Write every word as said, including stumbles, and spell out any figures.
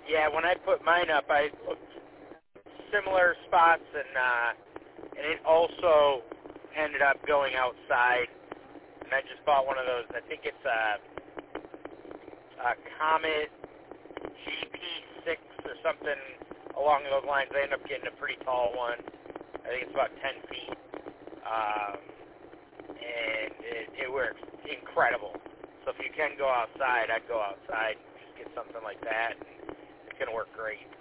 Yeah, when I put mine up, I looked similar spots, and uh, and it also ended up going outside. And I just bought one of those. I think it's a, a Comet G P six or something along those lines. I ended up getting a pretty tall one. I think it's about ten feet. Um, and it, it works incredible. So if you can go outside, I'd go outside and just get something like that. And it's going to work great.